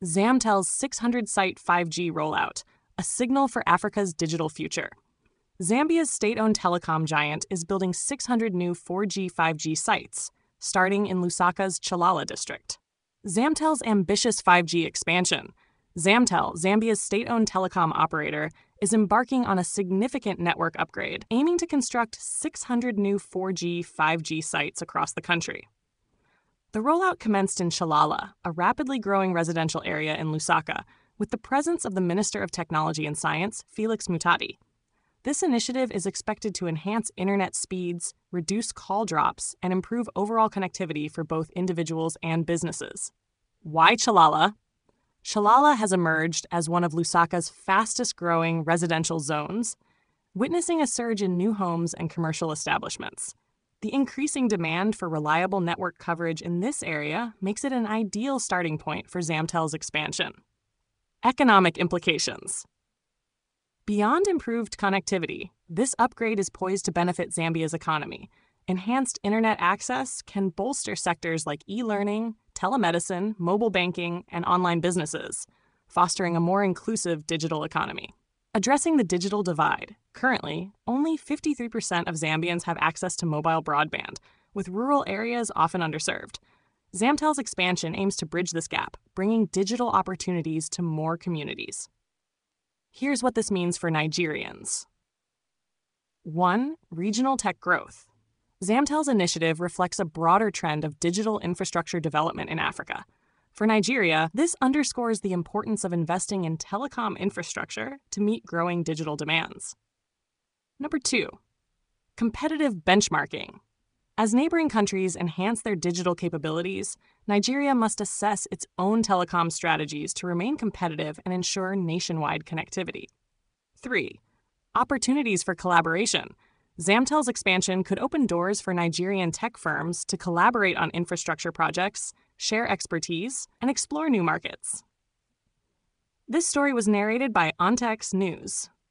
Zamtel's 600-site 5G rollout, a signal for Africa's digital future. Zambia's state-owned telecom giant is building 600 new 4G, 5G sites, starting in Lusaka's Chalala district. Zamtel's ambitious 5G expansion. Zamtel, Zambia's state-owned telecom operator, is embarking on a significant network upgrade, aiming to construct 600 new 4G, 5G sites across the country. The rollout commenced in Chalala, a rapidly growing residential area in Lusaka, with the presence of the Minister of Technology and Science, Felix Mutati. This initiative is expected to enhance internet speeds, reduce call drops, and improve overall connectivity for both individuals and businesses. Why Chalala? Chalala has emerged as one of Lusaka's fastest-growing residential zones, witnessing a surge in new homes and commercial establishments. The increasing demand for reliable network coverage in this area makes it an ideal starting point for Zamtel's expansion. Economic implications. Beyond improved connectivity, this upgrade is poised to benefit Zambia's economy. Enhanced internet access can bolster sectors like e-learning, telemedicine, mobile banking, and online businesses, fostering a more inclusive digital economy. Addressing the digital divide. Currently, only 53% of Zambians have access to mobile broadband, with rural areas often underserved. Zamtel's expansion aims to bridge this gap, bringing digital opportunities to more communities. Here's what this means for Nigerians. 1. Regional tech growth. Zamtel's initiative reflects a broader trend of digital infrastructure development in Africa. For Nigeria, this underscores the importance of investing in telecom infrastructure to meet growing digital demands. 2. Competitive benchmarking. As neighboring countries enhance their digital capabilities, Nigeria must assess its own telecom strategies to remain competitive and ensure nationwide connectivity. 3. Opportunities for collaboration. Zamtel's expansion could open doors for Nigerian tech firms to collaborate on infrastructure projects, share expertise, and explore new markets. This story was narrated by Ontex News.